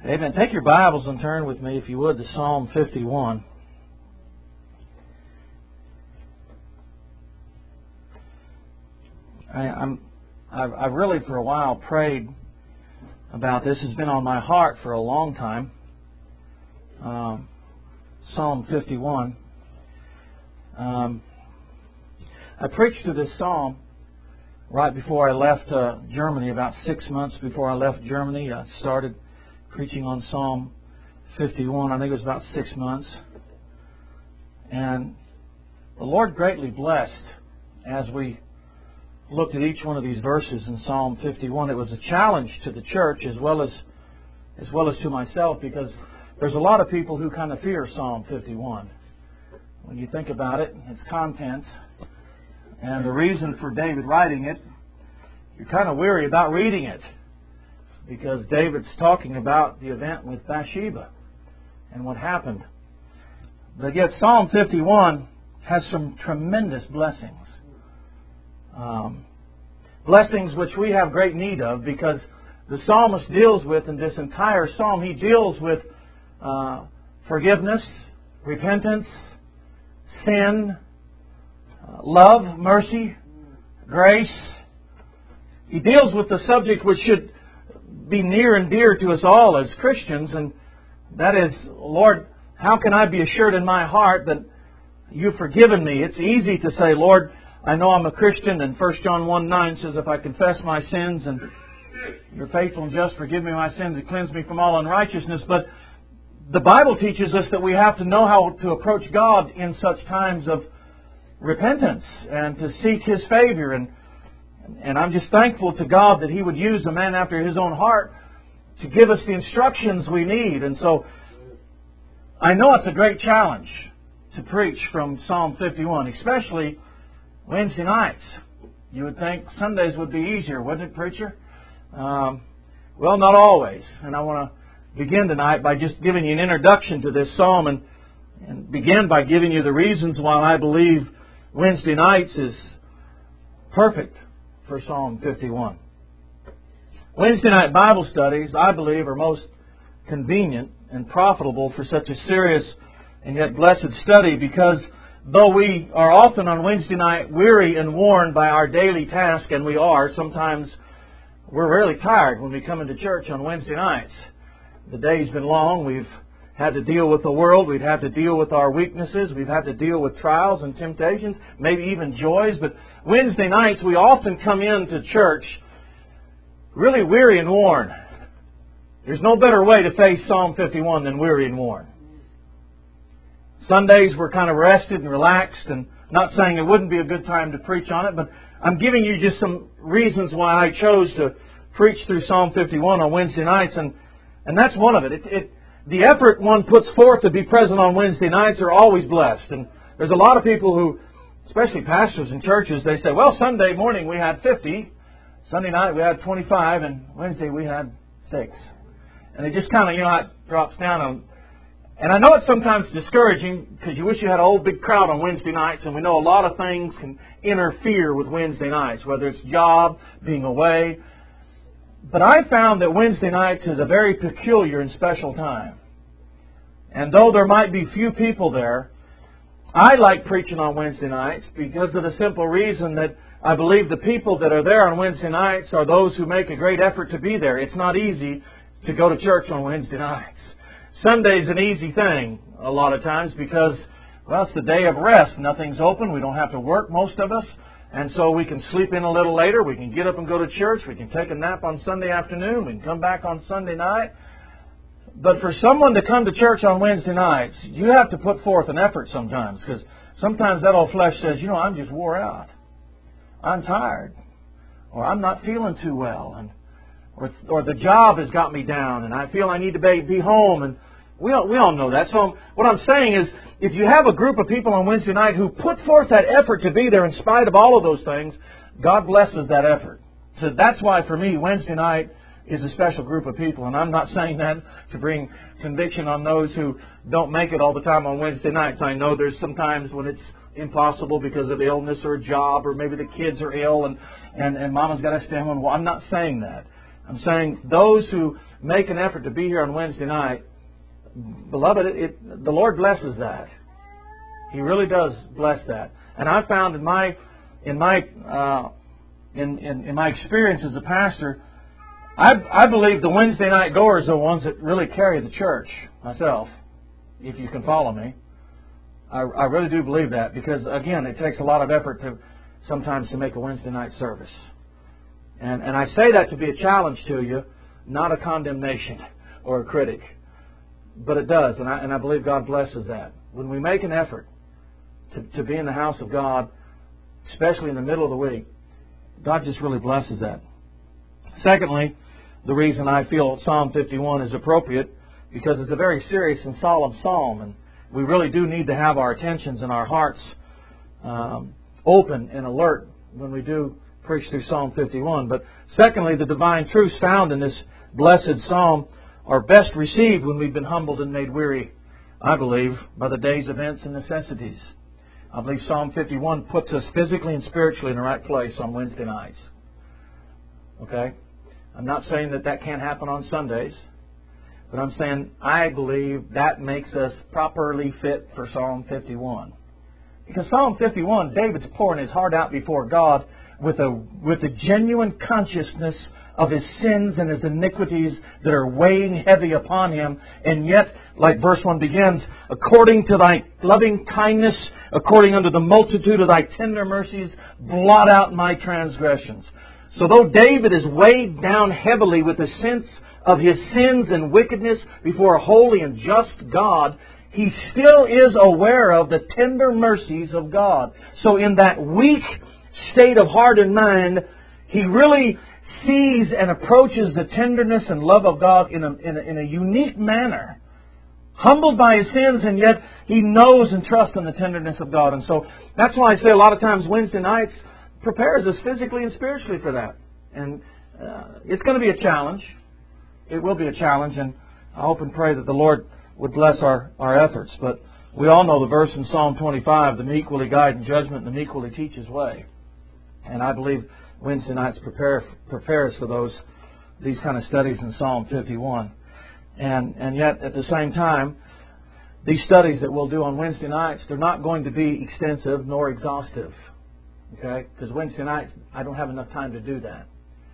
Amen. Take your Bibles and turn with me, if you would, to Psalm 51. I've really for a while prayed about this. It's been on my heart for a long time. Psalm 51. I preached to this psalm right before I left Germany, about 6 months before I left Germany. I started preaching on Psalm 51. I think it was about 6 months. And the Lord greatly blessed as we looked at each one of these verses in Psalm 51. It was a challenge to the church as well as to myself, because there's a lot of people who kind of fear Psalm 51. When you think about it, its contents, and the reason for David writing it, you're kind of weary about reading it, because David's talking about the event with Bathsheba and what happened. But yet Psalm 51 has some tremendous blessings. Blessings which we have great need of, because the psalmist deals with, in this entire psalm, he deals with forgiveness, repentance, sin, love, mercy, grace. He deals with the subject which should be near and dear to us all as Christians, and that is, Lord, how can I be assured in my heart that you've forgiven me? It's easy to say, Lord, I know I'm a Christian, and 1 John 1:9 says, if I confess my sins, and you're faithful and just, forgive me my sins and cleanse me from all unrighteousness. But the Bible teaches us that we have to know how to approach God in such times of repentance and to seek His favor. And I'm just thankful to God that He would use a man after His own heart to give us the instructions we need. And so I know it's a great challenge to preach from Psalm 51, especially Wednesday nights. You would think Sundays would be easier, wouldn't it, preacher? Well, not always. And I want to begin tonight by just giving you an introduction to this psalm and begin by giving you the reasons why I believe Wednesday nights is perfect for Psalm 51. Wednesday night Bible studies, I believe, are most convenient and profitable for such a serious and yet blessed study, because though we are often on Wednesday night weary and worn by our daily task, and we are, sometimes we're really tired when we come into church on Wednesday nights. The day's been long. We've had to deal with the world. We've had to deal with our weaknesses. We've had to deal with trials and temptations, maybe even joys. But Wednesday nights, we often come into church really weary and worn. There's no better way to face Psalm 51 than weary and worn. Sundays we're kind of rested and relaxed, and not saying it wouldn't be a good time to preach on it, but I'm giving you just some reasons why I chose to preach through Psalm 51 on Wednesday nights, and that's one of it. The effort one puts forth to be present on Wednesday nights are always blessed. And there's a lot of people who, especially pastors in churches, they say, well, Sunday morning we had 50, Sunday night we had 25, and Wednesday we had 6. And it just kind of, it drops down. And I know it's sometimes discouraging, because you wish you had a whole big crowd on Wednesday nights, and we know a lot of things can interfere with Wednesday nights, whether it's job, being away. But I found that Wednesday nights is a very peculiar and special time. And though there might be few people there, I like preaching on Wednesday nights because of the simple reason that I believe the people that are there on Wednesday nights are those who make a great effort to be there. It's not easy to go to church on Wednesday nights. Sunday's an easy thing a lot of times because, well, it's the day of rest. Nothing's open. We don't have to work, most of us. And so we can sleep in a little later. We can get up and go to church. We can take a nap on Sunday afternoon. We can come back on Sunday night. But for someone to come to church on Wednesday nights, you have to put forth an effort sometimes, because sometimes that old flesh says, I'm just wore out. I'm tired. Or I'm not feeling too well. Or the job has got me down and I feel I need to be home. And we all know that. So what I'm saying is, if you have a group of people on Wednesday night who put forth that effort to be there in spite of all of those things, God blesses that effort. So that's why for me, Wednesday night is a special group of people. And I'm not saying that to bring conviction on those who don't make it all the time on Wednesday nights. I know there's some times when it's impossible because of illness or a job, or maybe the kids are ill and mama's got to stay home. Well, I'm not saying that. I'm saying those who make an effort to be here on Wednesday night, beloved, the Lord blesses that. He really does bless that. And I found in my experience as a pastor, I believe the Wednesday night goers are the ones that really carry the church, myself, if you can follow me. I really do believe that, because, again, it takes a lot of effort sometimes to make a Wednesday night service. And I say that to be a challenge to you, not a condemnation or a critic. But it does, and I believe God blesses that. When we make an effort to be in the house of God, especially in the middle of the week, God just really blesses that. Secondly, the reason I feel Psalm 51 is appropriate, because it's a very serious and solemn psalm, and we really do need to have our attentions and our hearts open and alert when we do preach through Psalm 51. But secondly, the divine truths found in this blessed psalm are best received when we've been humbled and made weary, I believe, by the day's events and necessities. I believe Psalm 51 puts us physically and spiritually in the right place on Wednesday nights. Okay? I'm not saying that can't happen on Sundays, but I'm saying I believe that makes us properly fit for Psalm 51. Because Psalm 51, David's pouring his heart out before God with a genuine consciousness of his sins and his iniquities that are weighing heavy upon him. And yet, like verse 1 begins, according to thy loving kindness, according unto the multitude of thy tender mercies, blot out my transgressions. So though David is weighed down heavily with the sense of his sins and wickedness before a holy and just God, he still is aware of the tender mercies of God. So in that weak state of heart and mind, he really sees and approaches the tenderness and love of God in a unique manner. Humbled by his sins, and yet he knows and trusts in the tenderness of God. And so that's why I say a lot of times Wednesday nights prepares us physically and spiritually for that. And it's going to be a challenge. It will be a challenge, and I hope and pray that the Lord would bless our efforts. But we all know the verse in Psalm 25, the meek will he guide in judgment, and the meek will he teach his way. And I believe Wednesday nights prepare us for these kind of studies in Psalm 51. And yet, at the same time, these studies that we'll do on Wednesday nights, they're not going to be extensive nor exhaustive. Okay? Because Wednesday nights, I don't have enough time to do that.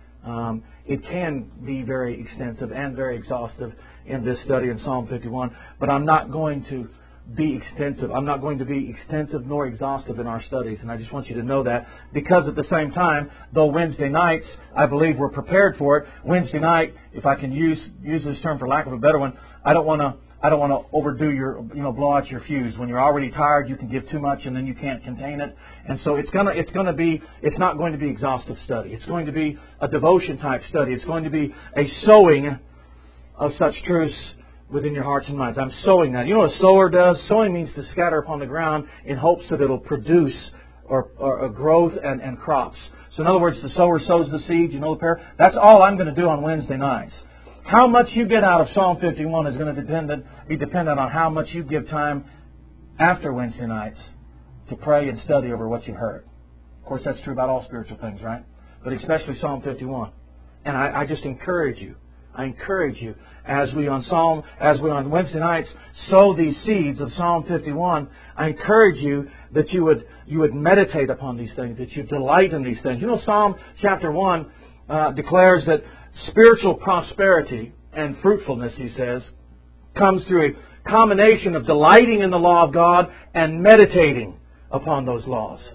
It can be very extensive and very exhaustive in this study in Psalm 51, but I'm not going to be extensive. I'm not going to be extensive nor exhaustive in our studies, and I just want you to know that, because at the same time, though Wednesday nights, I believe we're prepared for it. Wednesday night, if I can use this term for lack of a better one, I don't want to overdo your, blow out your fuse. When you're already tired, you can give too much and then you can't contain it. And so it's not going to be exhaustive study. It's going to be a devotion type study. It's going to be a sowing of such truths within your hearts and minds. I'm sowing that. You know what a sower does? Sowing means to scatter upon the ground in hopes that it'll produce or a growth and crops. So in other words, the sower sows the seed, the pair. That's all I'm going to do on Wednesday nights. How much you get out of Psalm 51 is going to be dependent on how much you give time after Wednesday nights to pray and study over what you've heard. Of course, that's true about all spiritual things, right? But especially Psalm 51. And I just encourage you. I encourage you, as we on Wednesday nights sow these seeds of Psalm 51, I encourage you that you would meditate upon these things, that you delight in these things. Psalm chapter 1 declares that spiritual prosperity and fruitfulness, he says, comes through a combination of delighting in the law of God and meditating upon those laws.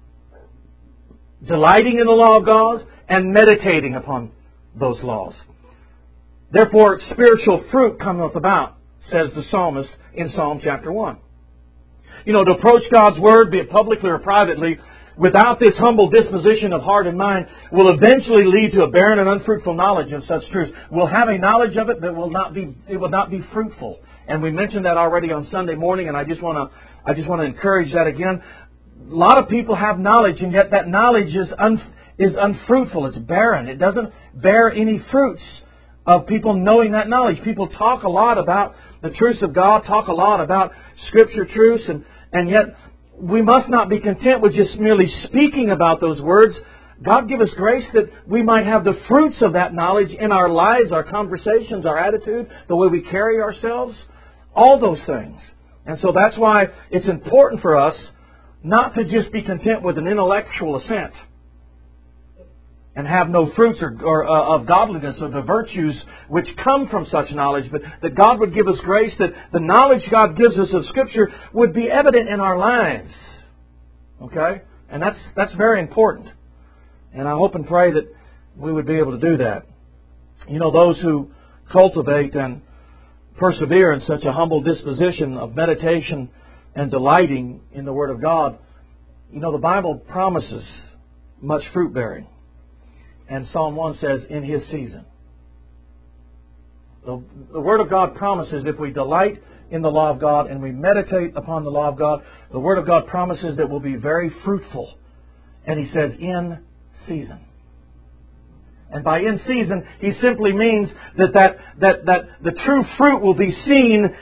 Delighting in the law of God and meditating upon those laws. Therefore, spiritual fruit cometh about, says the psalmist in Psalm chapter 1. To approach God's Word, be it publicly or privately, without this humble disposition of heart and mind, will eventually lead to a barren and unfruitful knowledge of such truths. We'll have a knowledge of it, but it will not be fruitful. And we mentioned that already on Sunday morning, and I just want to encourage that again. A lot of people have knowledge, and yet that knowledge is unfruitful. It's barren. It doesn't bear any fruits of people knowing that knowledge. People talk a lot about the truths of God, talk a lot about Scripture truths, and yet we must not be content with just merely speaking about those words, God give us grace that we might have the fruits of that knowledge in our lives, our conversations, our attitude, the way we carry ourselves, all those things. And so that's why it's important for us not to just be content with an intellectual assent and have no fruits or of godliness or the virtues which come from such knowledge, but that God would give us grace that the knowledge God gives us of Scripture would be evident in our lives. Okay? And that's very important. And I hope and pray that we would be able to do that. You know, those who cultivate and persevere in such a humble disposition of meditation and delighting in the Word of God, you know, the Bible promises much fruit bearing. And Psalm 1 says, in His season. The Word of God promises if we delight in the law of God and we meditate upon the law of God, the Word of God promises that we'll be very fruitful. And He says, in season. And by in season, He simply means that the true fruit will be seen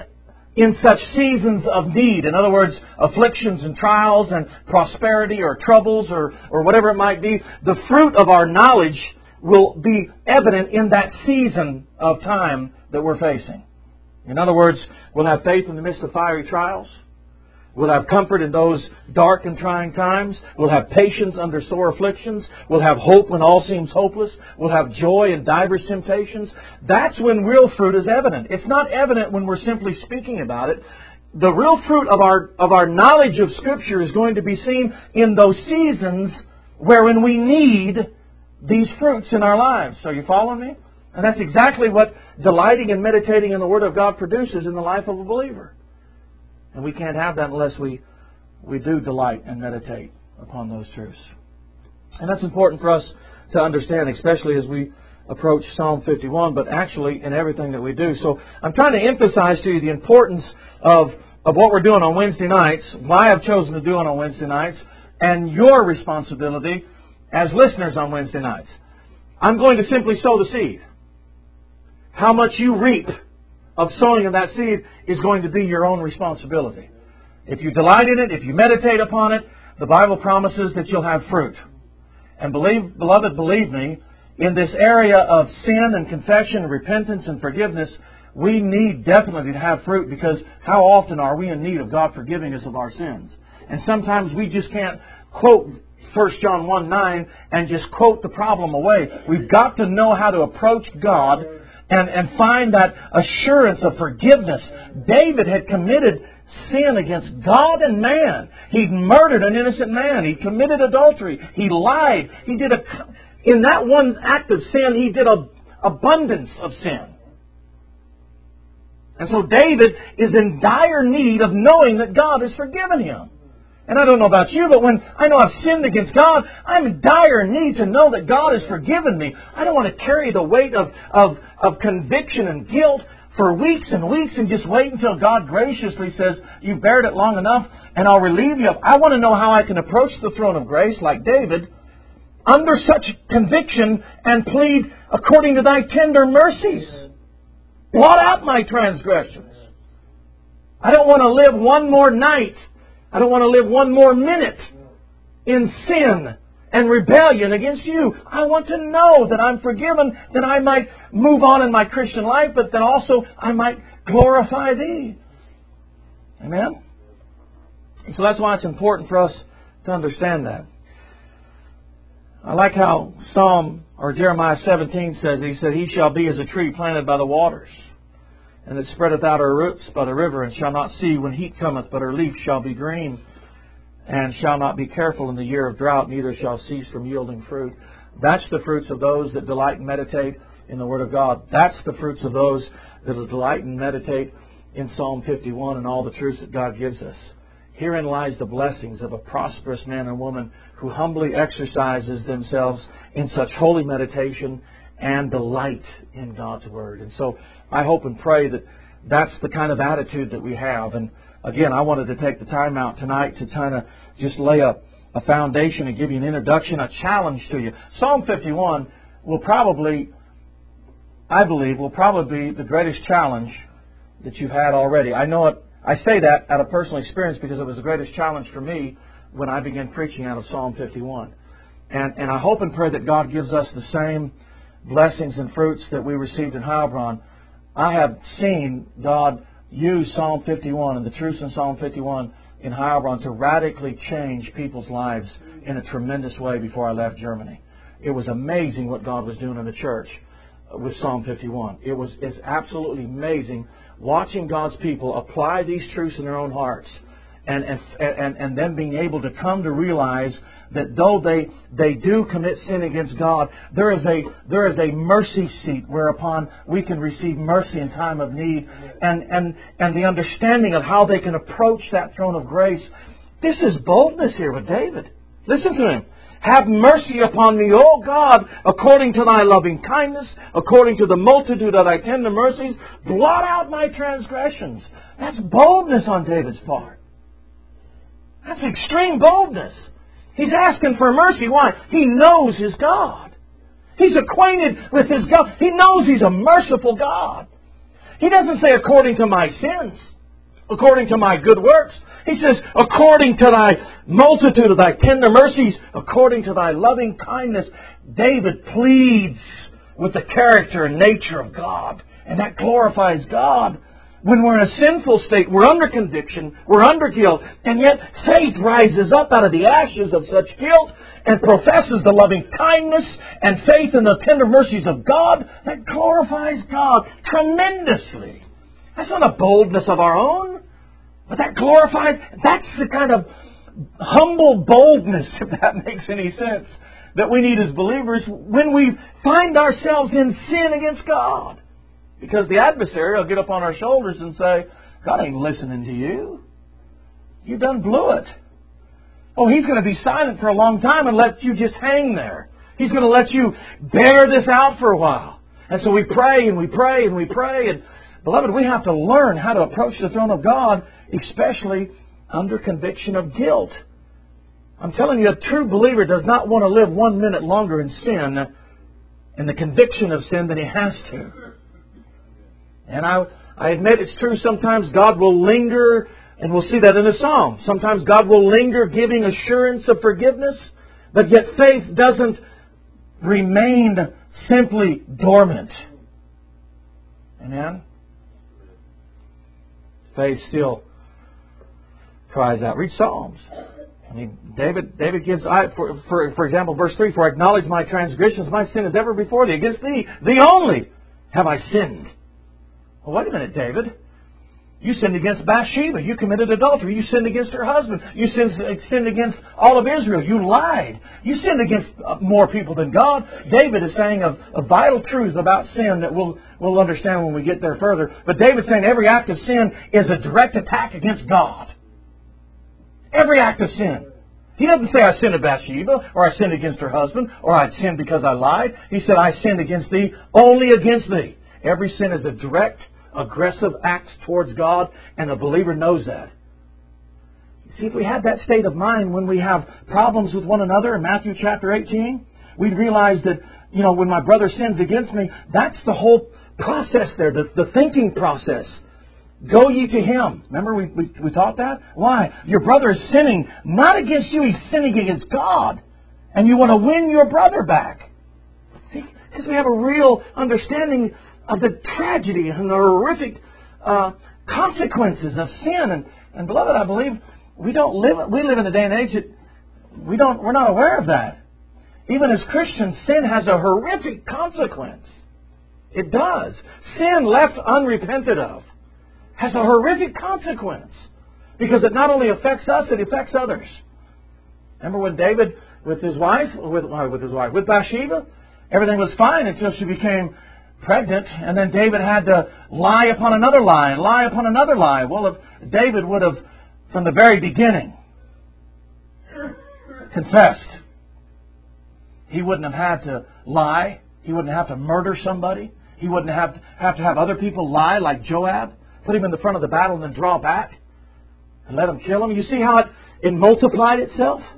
in such seasons of need. In other words, afflictions and trials and prosperity or troubles or whatever it might be. The fruit of our knowledge will be evident in that season of time that we're facing. In other words, we'll have faith in the midst of fiery trials. We'll have comfort in those dark and trying times. We'll have patience under sore afflictions. We'll have hope when all seems hopeless. We'll have joy in divers temptations. That's when real fruit is evident. It's not evident when we're simply speaking about it. The real fruit of our knowledge of Scripture is going to be seen in those seasons wherein we need these fruits in our lives. Are you following me? And that's exactly what delighting and meditating in the Word of God produces in the life of a believer. And we can't have that unless we do delight and meditate upon those truths. And that's important for us to understand, especially as we approach Psalm 51, but actually in everything that we do. So I'm trying to emphasize to you the importance of what we're doing on Wednesday nights, why I've chosen to do it on Wednesday nights, and your responsibility as listeners on Wednesday nights. I'm going to simply sow the seed. How much you reap of sowing of that seed is going to be your own responsibility. If you delight in it, if you meditate upon it, the Bible promises that you'll have fruit. And beloved, believe me, in this area of sin and confession, repentance and forgiveness, we need definitely to have fruit, because how often are we in need of God forgiving us of our sins? And sometimes we just can't quote 1 John 1:9 and just quote the problem away. We've got to know how to approach God and find that assurance of forgiveness. David had committed sin against God and man. He'd murdered an innocent man. He'd committed adultery. He lied. In that one act of sin, he did an abundance of sin. And so David is in dire need of knowing that God has forgiven him. And I don't know about you, but when I know I've sinned against God, I'm in dire need to know that God has forgiven me. I don't want to carry the weight of conviction and guilt for weeks and weeks and just wait until God graciously says, you've bared it long enough and I'll relieve you. I want to know how I can approach the throne of grace like David under such conviction and plead according to thy tender mercies. Blot out my transgressions. I don't want to live one more night. I don't want to live one more minute in sin and rebellion against you. I want to know that I'm forgiven, that I might move on in my Christian life, but that also I might glorify Thee. Amen? And so that's why it's important for us to understand that. I like how Jeremiah 17 says, he said, He shall be as a tree planted by the waters, and that spreadeth out her roots by the river, and shall not see when heat cometh, but her leaf shall be green, and shall not be careful in the year of drought, neither shall cease from yielding fruit. That's the fruits of those that delight and meditate in the Word of God. That's the fruits of those that will delight and meditate in Psalm 51 and all the truths that God gives us. Herein lies the blessings of a prosperous man and woman who humbly exercises themselves in such holy meditation and delight in God's Word. And so I hope and pray that that's the kind of attitude that we have. And again, I wanted to take the time out tonight to kind of just lay a foundation and give you an introduction, a challenge to you. Psalm 51 will probably, I believe, will probably be the greatest challenge that you've had already. I know it. I say that out of personal experience because it was the greatest challenge for me when I began preaching out of Psalm 51. And I hope and pray that God gives us the same blessings and fruits that we received in Heilbronn. I have seen God use Psalm 51 and the truths in Psalm 51 in Heilbronn to radically change people's lives in a tremendous way before I left Germany. It was amazing what God was doing in the church with Psalm 51. It's absolutely amazing watching God's people apply these truths in their own hearts and then being able to come to realize that though they do commit sin against God, there is a mercy seat whereupon we can receive mercy in time of need, and the understanding of how they can approach that throne of grace. This is boldness here with David. Listen to him. Have mercy upon me, O God, according to thy loving kindness, according to the multitude of thy tender mercies. Blot out my transgressions. That's boldness on David's part. That's extreme boldness. He's asking for mercy. Why? He knows his God. He's acquainted with his God. He knows He's a merciful God. He doesn't say according to my sins, according to my good works. He says according to thy multitude of thy tender mercies, according to thy loving kindness. David pleads with the character and nature of God. And that glorifies God. When we're in a sinful state, we're under conviction, we're under guilt, and yet faith rises up out of the ashes of such guilt and professes the loving kindness and faith in the tender mercies of God. That glorifies God tremendously. That's not a boldness of our own, but that glorifies, that's the kind of humble boldness, if that makes any sense, that we need as believers when we find ourselves in sin against God. Because the adversary will get up on our shoulders and say, God ain't listening to you. You done blew it. Oh, He's going to be silent for a long time and let you just hang there. He's going to let you bear this out for a while. And so we pray and we pray and we pray. And beloved, we have to learn how to approach the throne of God, especially under conviction of guilt. I'm telling you, a true believer does not want to live 1 minute longer in sin and the conviction of sin than he has to. And I admit it's true, sometimes God will linger, and we'll see that in the Psalm. Sometimes God will linger giving assurance of forgiveness, but yet faith doesn't remain simply dormant. Amen? Faith still cries out. Read Psalms. I mean, David gives, for example, verse 3, for I acknowledge my transgressions, my sin is ever before thee. Against thee only have I sinned. Well, wait a minute, David. You sinned against Bathsheba. You committed adultery. You sinned against her husband. You sinned against all of Israel. You lied. You sinned against more people than God. David is saying a vital truth about sin that we'll understand when we get there further. But David's saying every act of sin is a direct attack against God. Every act of sin. He doesn't say I sinned against Bathsheba, or I sinned against her husband, or I sinned because I lied. He said I sinned against thee, only against thee. Every sin is a direct, aggressive act towards God, and the believer knows that. See, if we had that state of mind when we have problems with one another in Matthew chapter 18, we'd realize that, when my brother sins against me, that's the whole process there, the thinking process. Go ye to him. Remember we taught that? Why? Your brother is sinning not against you, he's sinning against God. And you want to win your brother back. See, because we have a real understanding of the tragedy and the horrific consequences of sin. And beloved, I believe we live in a day and age that we're not aware of that. Even as Christians, sin has a horrific consequence. It does. Sin left unrepented of has a horrific consequence, because it not only affects us, it affects others. Remember when David with Bathsheba, everything was fine until she became pregnant, and then David had to lie upon another lie and lie upon another lie. Well, if David would have, from the very beginning, confessed, he wouldn't have had to lie. He wouldn't have to murder somebody. He wouldn't have to have other people lie like Joab, put him in the front of the battle and then draw back and let him kill him. You see how it multiplied itself?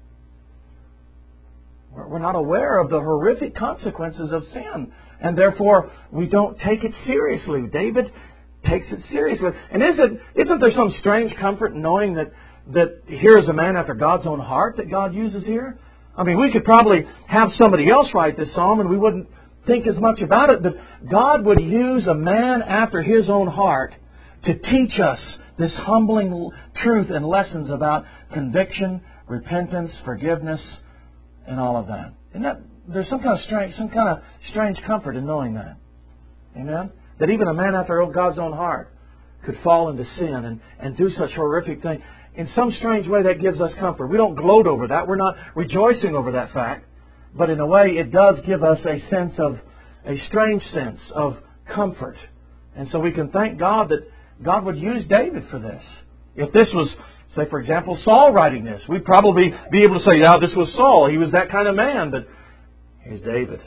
We're not aware of the horrific consequences of sin, and therefore we don't take it seriously. David takes it seriously. And isn't there some strange comfort in knowing that here is a man after God's own heart that God uses here? I mean, we could probably have somebody else write this psalm and we wouldn't think as much about it, but God would use a man after His own heart to teach us this humbling truth and lessons about conviction, repentance, forgiveness, and all of that. And there's some kind of strange comfort in knowing that. Amen? That even a man after God's own heart could fall into sin and do such horrific things. In some strange way, that gives us comfort. We don't gloat over that. We're not rejoicing over that fact. But in a way, it does give us a strange sense of comfort. And so we can thank God that God would use David for this. If this was, say, for example, Saul writing this, we'd probably be able to say, yeah, this was Saul. He was that kind of man. But here's David.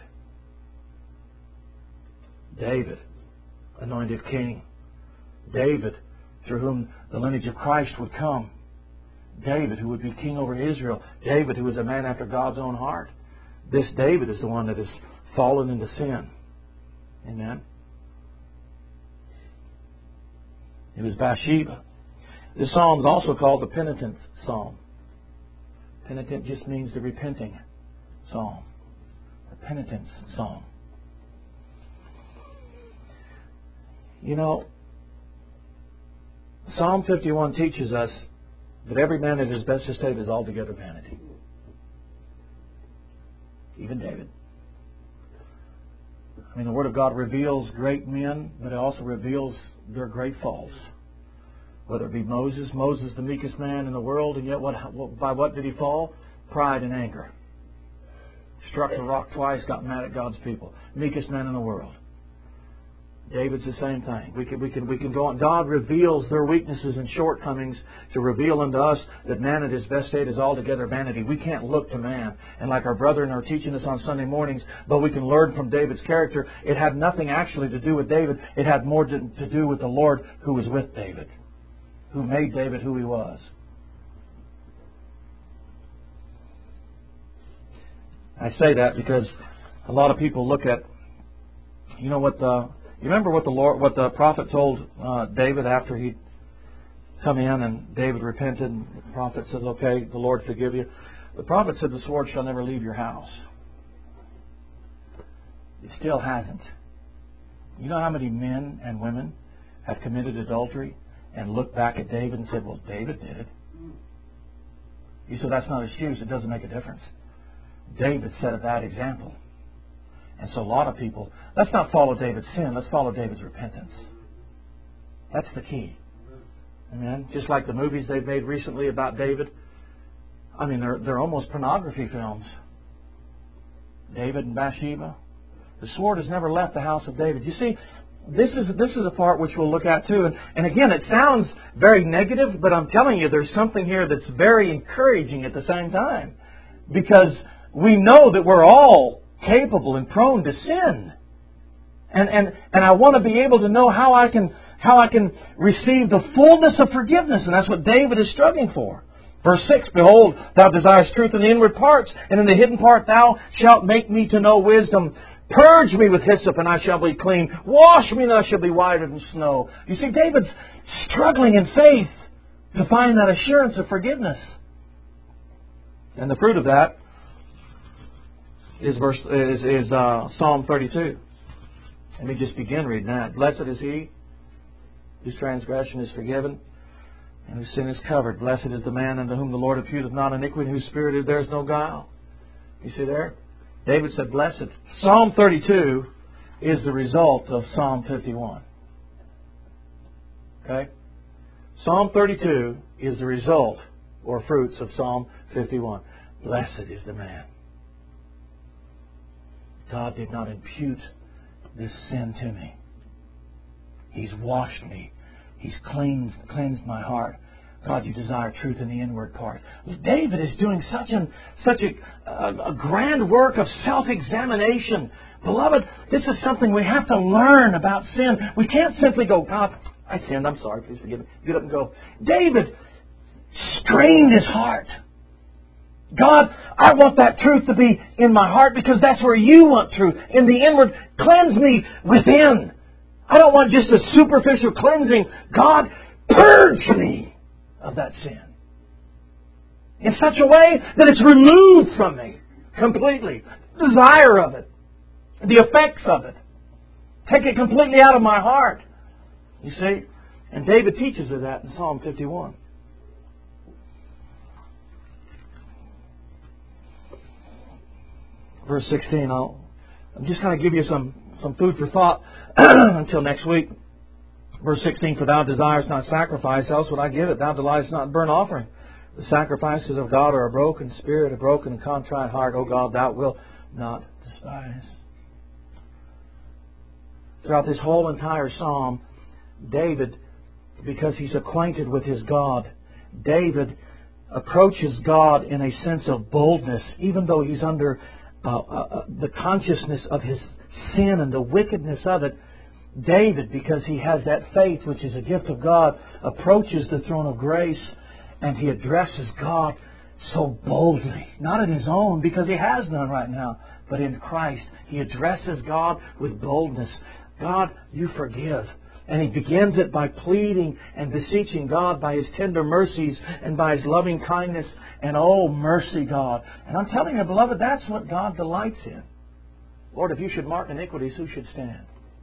David, anointed king. David, through whom the lineage of Christ would come. David, who would be king over Israel. David, who was a man after God's own heart. This David is the one that has fallen into sin. Amen. It was Bathsheba. This psalm is also called the penitent psalm. Penitent just means the repenting psalm. The penitence psalm. You know, Psalm 51 teaches us that every man in his best estate is altogether vanity. Even David. I mean, the Word of God reveals great men, but it also reveals their great faults. Whether it be Moses, the meekest man in the world, and yet by what did he fall? Pride and anger. Struck the rock twice, got mad at God's people. Meekest man in the world. David's the same thing. We can go on. God reveals their weaknesses and shortcomings to reveal unto us that man at his best state is altogether vanity. We can't look to man. And like our brethren are teaching us on Sunday mornings, though we can learn from David's character, it had nothing actually to do with David. It had more to do with the Lord who was with David, who made David who he was. I say that because a lot of people look at, you know what, you remember what the prophet told David after he'd come in and David repented and the prophet says, okay, the Lord forgive you. The prophet said, the sword shall never leave your house. It still hasn't. You know how many men and women have committed adultery and looked back at David and said, well, David did it. You said that's not an excuse. It doesn't make a difference. David set a bad example. And so a lot of people, let's not follow David's sin. Let's follow David's repentance. That's the key. Amen. Just like the movies they've made recently about David. I mean, they're almost pornography films. David and Bathsheba. The sword has never left the house of David. You see, this is a part which we'll look at too. And again, it sounds very negative, but I'm telling you, there's something here that's very encouraging at the same time. Because we know that we're all capable and prone to sin. And I want to be able to know how I can receive the fullness of forgiveness. And that's what David is struggling for. Verse 6, behold, thou desirest truth in the inward parts, and in the hidden part thou shalt make me to know wisdom. Purge me with hyssop, and I shall be clean. Wash me, and I shall be whiter than snow. You see, David's struggling in faith to find that assurance of forgiveness. And the fruit of that is Psalm 32. Let me just begin reading that. Blessed is he whose transgression is forgiven and whose sin is covered. Blessed is the man unto whom the Lord imputeth not iniquity, in whose spirit there is no guile. You see there? David said, blessed. Psalm 32 is the result of Psalm 51. Okay? Psalm 32 is the result or fruits of Psalm 51. Blessed is the man. God did not impute this sin to me. He's washed me. He's cleansed my heart. God, you desire truth in the inward part. David is doing such a grand work of self-examination. Beloved, this is something we have to learn about sin. We can't simply go, God, I sinned. I'm sorry. Please forgive me. Get up and go. David strained his heart. God, I want that truth to be in my heart because that's where you want truth. In the inward, cleanse me within. I don't want just a superficial cleansing. God, purge me of that sin. in such a way that it's removed from me completely. Desire of it. The effects of it. Take it completely out of my heart. You see? And David teaches us that in Psalm 51. Verse 16, I'm just going to give you some food for thought until next week. Verse 16, for thou desirest not sacrifice, else would I give it. Thou delightest not in burnt offering. The sacrifices of God are a broken spirit, a broken and contrite heart. O God, thou wilt not despise. Throughout this whole entire psalm, David, because he's acquainted with his God, David approaches God in a sense of boldness, even though he's under the consciousness of his sin and the wickedness of it. David, because he has that faith, which is a gift of God, approaches the throne of grace and he addresses God so boldly. Not in his own, because he has none right now, but in Christ. He addresses God with boldness. God, you forgive. And he begins it by pleading and beseeching God by His tender mercies and by His loving kindness. And oh, mercy, God. And I'm telling you, beloved, that's what God delights in. Lord, if you should mark iniquities, who should stand?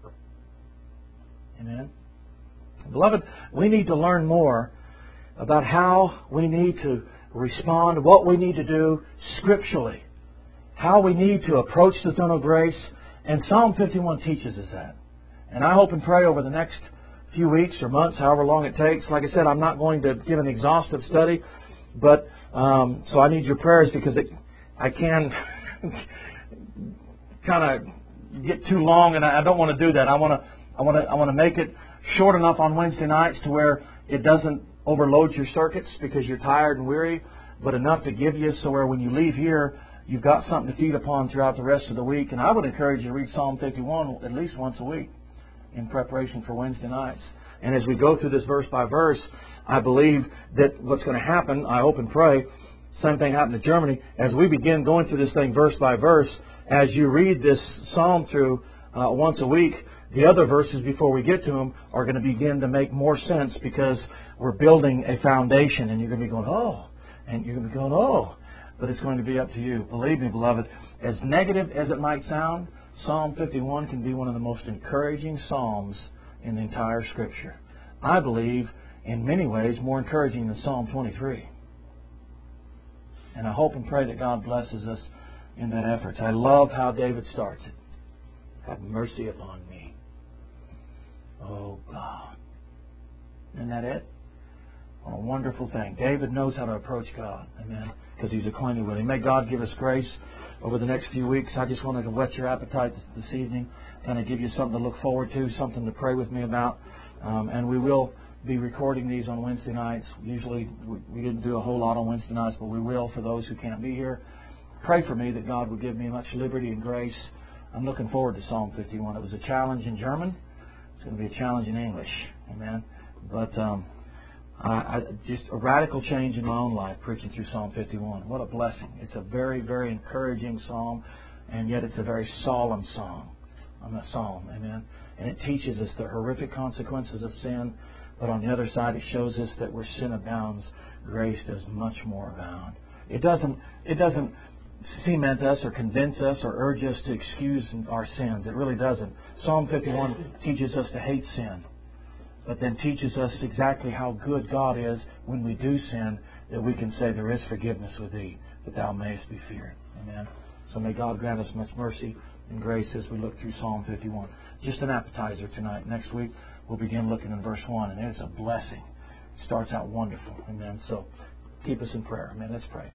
Amen. Beloved, we need to learn more about how we need to respond, what we need to do scripturally, how we need to approach the throne of grace. And Psalm 51 teaches us that. And I hope and pray over the next few weeks or months, however long it takes. Like I said, I'm not going to give an exhaustive study, but so I need your prayers because I can kind of get too long, and I don't want to do that. I want to make it short enough on Wednesday nights to where it doesn't overload your circuits because you're tired and weary, but enough to give you so where when you leave here, you've got something to feed upon throughout the rest of the week. And I would encourage you to read Psalm 51 at least once a week in preparation for Wednesday nights. And as we go through this verse by verse, I believe that what's going to happen, I hope and pray, same thing happened to Germany, as we begin going through this thing verse by verse, as you read this psalm through once a week, the other verses before we get to them are going to begin to make more sense because we're building a foundation, and you're going to be going, oh, and you're going to be going, oh, but it's going to be up to you. Believe me, beloved, as negative as it might sound, Psalm 51 can be one of the most encouraging psalms in the entire Scripture. I believe, in many ways, more encouraging than Psalm 23. And I hope and pray that God blesses us in that effort. I love how David starts it. Have mercy upon me, oh God. Isn't that it? What a wonderful thing. David knows how to approach God. Amen. Because he's acquainted with Him. May God give us grace over the next few weeks. I just wanted to whet your appetite this evening, kind of give you something to look forward to, something to pray with me about. And we will be recording these on Wednesday nights. Usually we didn't do a whole lot on Wednesday nights, but we will for those who can't be here. Pray for me that God would give me much liberty and grace. I'm looking forward to Psalm 51. It was a challenge in German. It's going to be a challenge in English. Amen. But just a radical change in my own life preaching through Psalm 51. What a blessing. It's a very, very encouraging psalm, and yet it's a very solemn psalm. Amen. And it teaches us the horrific consequences of sin, but on the other side it shows us that where sin abounds, grace does much more abound. It doesn't cement us or convince us or urge us to excuse our sins. It really doesn't. Psalm 51 teaches us to hate sin, but then teaches us exactly how good God is when we do sin, that we can say there is forgiveness with Thee, that Thou mayest be feared. Amen. So may God grant us much mercy and grace as we look through Psalm 51. Just an appetizer tonight. Next week we'll begin looking in verse 1, and it's a blessing. It starts out wonderful. Amen. So keep us in prayer. Amen. Let's pray.